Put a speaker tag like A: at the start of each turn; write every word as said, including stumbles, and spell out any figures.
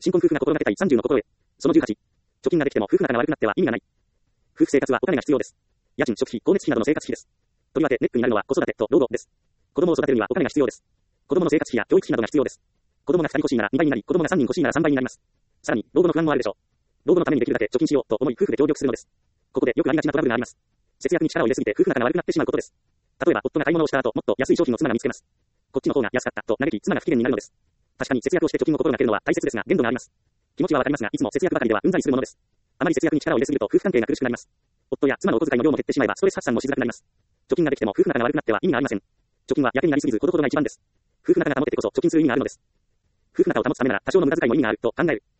A: 新婚夫婦が心がけたいさんじゅうの心得。そのじゅうはち。貯金ができても夫婦仲が悪くなっては意味がない。夫婦生活はお金が必要です。家賃、食費、光熱費などの生活費です。とりわけネックになるのは子育てと老後です。子供を育てるにはお金が必要です。子供の生活費や教育費などが必要です。子供がふたり欲しいならにばいになり、子供がさんにん欲しいならさんばいになります。さらに、老後の不安もあるでしょう。老後のためにできるだけ貯金しようと思い夫婦で協力するのです。ここでよくありがちなトラブルがあります。節約に力を入れすぎて夫婦仲が悪くなってしまうことです。例えば、夫が買い物をした後、もっと安い商品を妻が見つけます。こっちの方が安かったと嘆き、妻が不機嫌になるのです。確かに節約をして貯金を心がけるのは大切ですが、限度があります。気持ちはわかりますが、いつも節約ばかりではうんざりするものです。あまり節約に力を入れすぎると夫婦関係が苦しくなります。夫や妻のお小遣いの量も減ってしまえばストレス発散もしづらくなります。貯金ができても夫婦仲が悪くなっては意味がありません。貯金はやけになりすぎずほどほどが一番です。夫婦仲が保ててこそ貯金する意味があるのです。夫婦仲を保つためなら多少の無駄遣いも意味があると考える。